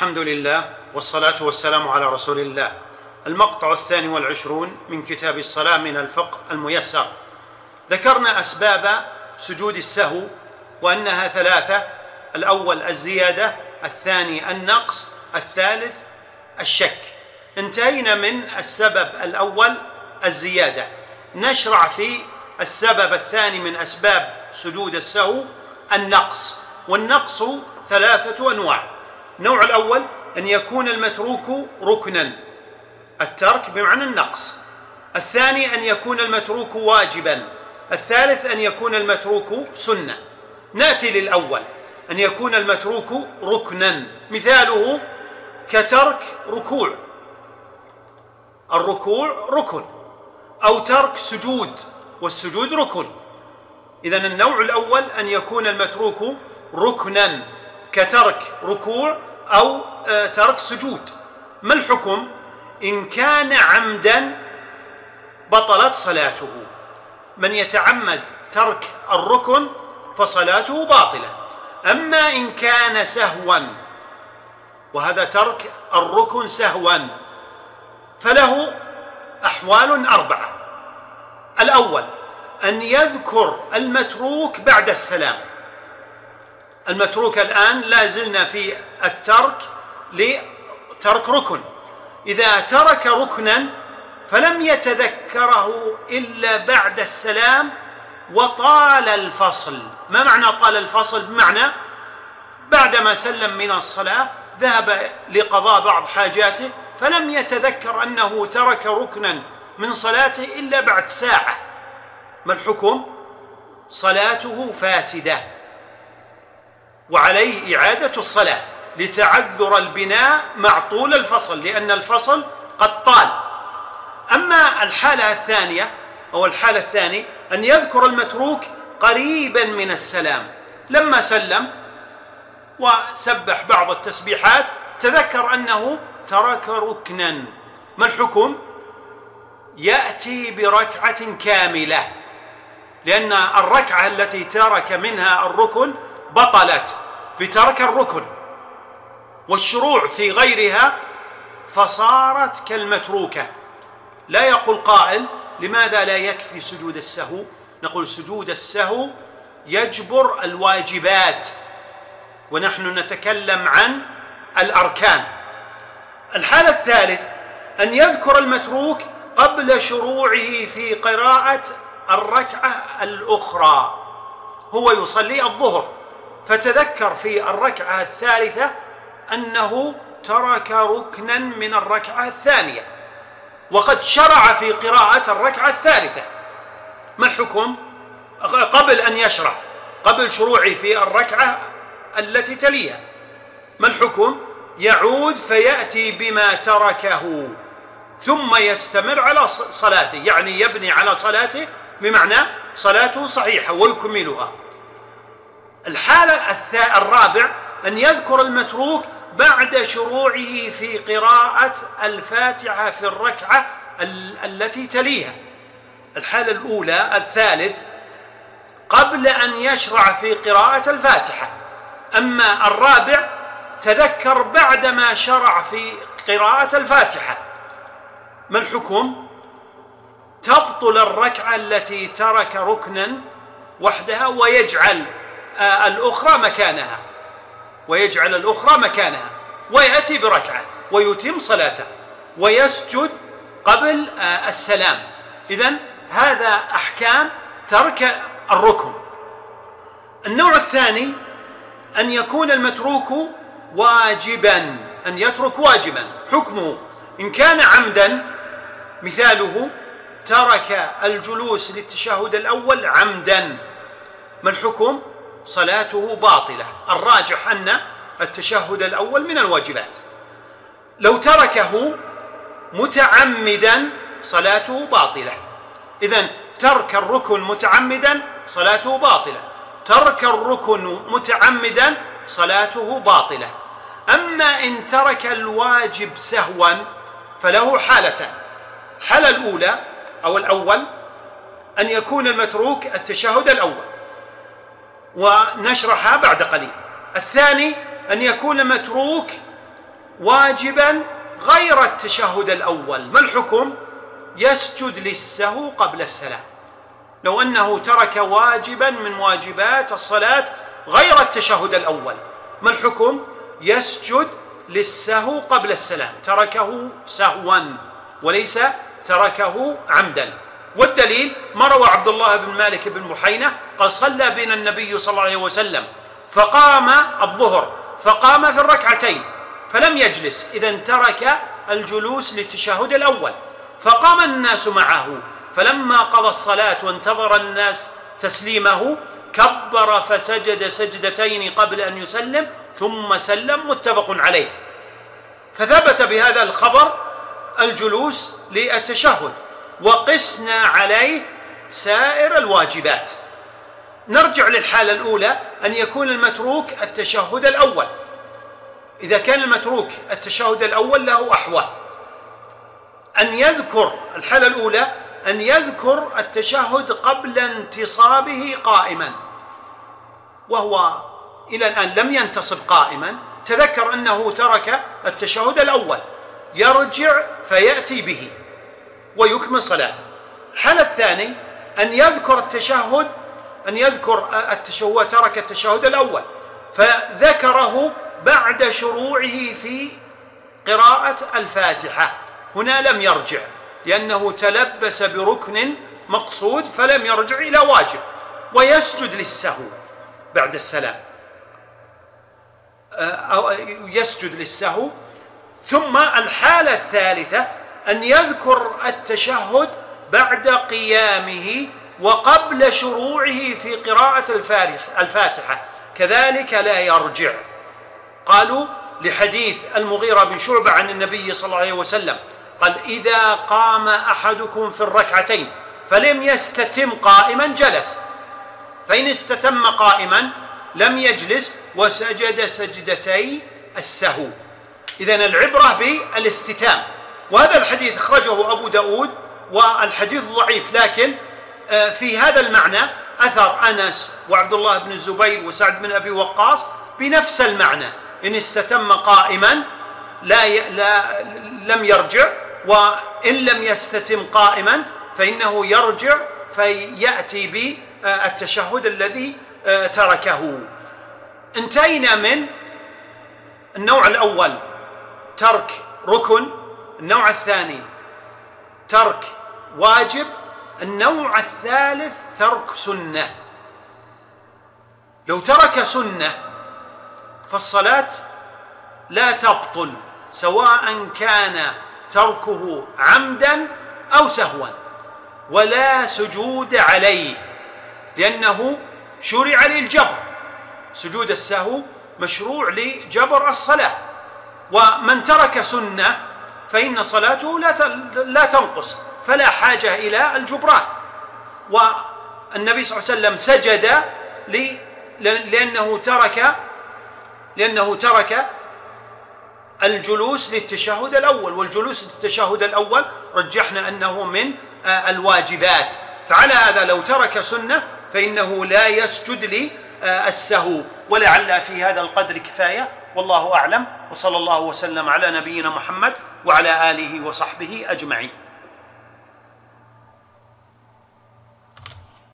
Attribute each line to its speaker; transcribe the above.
Speaker 1: الحمد لله والصلاة والسلام على رسول الله. المقطع 22 من كتاب الصلاة من الفقه الميسر. ذكرنا أسباب سجود السهو وأنها ثلاثة: الأول الزيادة، الثاني النقص، الثالث الشك. انتهينا من السبب الأول الزيادة، نشرع في السبب الثاني من أسباب سجود السهو النقص. والنقص ثلاثة أنواع: النوع الأول أن يكون المتروك ركنا، الترك بمعنى النقص. الثاني أن يكون المتروك واجبا. الثالث أن يكون المتروك سنة. نأتي للأول، أن يكون المتروك ركنا، مثاله كترك ركوع، الركوع ركن، أو ترك سجود، والسجود ركن. إذن النوع الأول أن يكون المتروك ركنا كترك ركوع أو ترك سجود. ما الحكم؟ إن كان عمدا بطلت صلاته. من يتعمد ترك الركن فصلاته باطلة. أما إن كان سهوا، وهذا ترك الركن سهوا، فله أحوال أربعة. الأول أن يذكر المتروك بعد السلام. المتروك الآن لا زلنا في الترك لترك ركن. إذا ترك ركنا فلم يتذكره إلا بعد السلام وطال الفصل. ما معنى طال الفصل؟ بمعنى بعدما سلم من الصلاة ذهب لقضاء بعض حاجاته فلم يتذكر أنه ترك ركنا من صلاته إلا بعد ساعة. ما الحكم؟ صلاته فاسدة وعليه إعادة الصلاة لتعذر البناء مع طول الفصل، لأن الفصل قد طال. أما الحالة الثانية أو الحالة الثانية أن يذكر المتروك قريبا من السلام، لما سلم وسبح بعض التسبيحات تذكر أنه ترك ركنا. ما الحكم؟ يأتي بركعة كاملة، لأن الركعة التي ترك منها الركن بطلت بترك الركن، والشروع في غيرها فصارت كالمتروكة. لا يقول قائل: لماذا لا يكفي سجود السهو؟ نقول: سجود السهو يجبر الواجبات، ونحن نتكلم عن الأركان. الحالة الثالث أن يذكر المتروك قبل شروعه في قراءة الركعة الأخرى. هو يصلي الظهر فتذكر في الركعة الثالثة أنه ترك ركنا من الركعة الثانية وقد شرع في قراءة الركعة الثالثة. ما الحكم؟ قبل أن يشرع، قبل شروعه في الركعة التي تليها، ما الحكم؟ يعود فيأتي بما تركه ثم يستمر على صلاته، يعني يبني على صلاته، بمعنى صلاته صحيحة ويكملها. الحالة الرابع أن يذكر المتروك بعد شروعه في قراءة الفاتحة في الركعة التي تليها. الحالة الأولى الثالث قبل أن يشرع في قراءة الفاتحة. أما الرابع تذكر بعدما شرع في قراءة الفاتحة. ما الحكم؟ تبطل الركعة التي ترك ركنا وحدها ويجعل الأخرى مكانها، ويأتي بركعة ويتم صلاته ويسجد قبل السلام. إذن هذا أحكام ترك الركن. النوع الثاني أن يكون المتروك واجبا، أن يترك واجبا. حكمه إن كان عمدا، مثاله ترك الجلوس للتشهد الأول عمدا. ما الحكم؟ صلاته باطلة. الراجح أن التشهد الأول من الواجبات. لو تركه متعمدا صلاته باطلة. إذن ترك الركن متعمدا صلاته باطلة، ترك الركن متعمدا صلاته باطلة. أما إن ترك الواجب سهوا فله حالتان: الحالة الأولى أو الأول أن يكون المتروك التشهد الأول، ونشرحها بعد قليل. الثاني أن يكون المتروك واجبا غير التشهد الأول، ما الحكم؟ يسجد للسهو قبل السلام. لو أنه ترك واجبا من واجبات الصلاة غير التشهد الأول، ما الحكم؟ يسجد للسهو قبل السلام، تركه سهوا وليس تركه عمدا. والدليل ما روى عبد الله بن مالك بن بحينة قال صلى بنا النبي صلى الله عليه وسلم فقام الظهر فقام في الركعتين فلم يجلس، إذا ترك الجلوس للتشهد الأول، فقام الناس معه، فلما قضى الصلاة وانتظر الناس تسليمه كبر فسجد سجدتين قبل أن يسلم ثم سلم، متفق عليه. فثبت بهذا الخبر الجلوس للتشهد، وقسنا عليه سائر الواجبات. نرجع للحالة الأولى، أن يكون المتروك التشهد الأول. إذا كان المتروك التشهد الأول له أحوال، أن يذكر الحالة الأولى أن يذكر التشهد قبل انتصابه قائما، وهو إلى الآن لم ينتصب قائما، تذكر أنه ترك التشهد الأول، يرجع فيأتي به ويكمل صلاته. الحالة الثانية أن يذكر التشهد، ترك التشهد الأول فذكره بعد شروعه في قراءة الفاتحة، هنا لم يرجع لأنه تلبس بركن مقصود فلم يرجع إلى واجب، ويسجد للسهو بعد السلام، أو يسجد للسهو. ثم الحالة الثالثة أن يذكر التشهد بعد قيامه وقبل شروعه في قراءة الفاتحة، كذلك لا يرجع. قالوا لحديث المغيرة بن شعبة عن النبي صلى الله عليه وسلم قال إذا قام أحدكم في الركعتين فلم يستتم قائما جلس، فإن استتم قائما لم يجلس وسجد سجدتي السهو. إذن العبرة بالاستتام، وهذا الحديث أخرجه أبو داود والحديث ضعيف، لكن في هذا المعنى أثر أنس وعبد الله بن الزبير وسعد بن أبي وقاص بنفس المعنى، إن استتم قائما لم يرجع، وإن لم يستتم قائما فإنه يرجع فيأتي بالتشهد الذي تركه. انتهينا من النوع الأول ترك ركن، النوع الثاني ترك واجب، النوع الثالث ترك سنة. لو ترك سنة فالصلاة لا تبطل، سواء كان تركه عمدا أو سهوا، ولا سجود عليه لأنه شرع للجبر، سجود السهو مشروع لجبر الصلاة. ومن ترك سنة فإن صلاته لا تنقص، فلا حاجة إلى الجبران. والنبي صلى الله عليه وسلم سجد لأنه ترك الجلوس للتشهد الأول، والجلوس للتشهد الأول رجحنا أنه من الواجبات، فعلى هذا لو ترك سنة فإنه لا يسجد للسهو. ولعل في هذا القدر كفاية، والله أعلم، وصلى الله وسلم على نبينا محمد وعلى آله وصحبه أجمعين.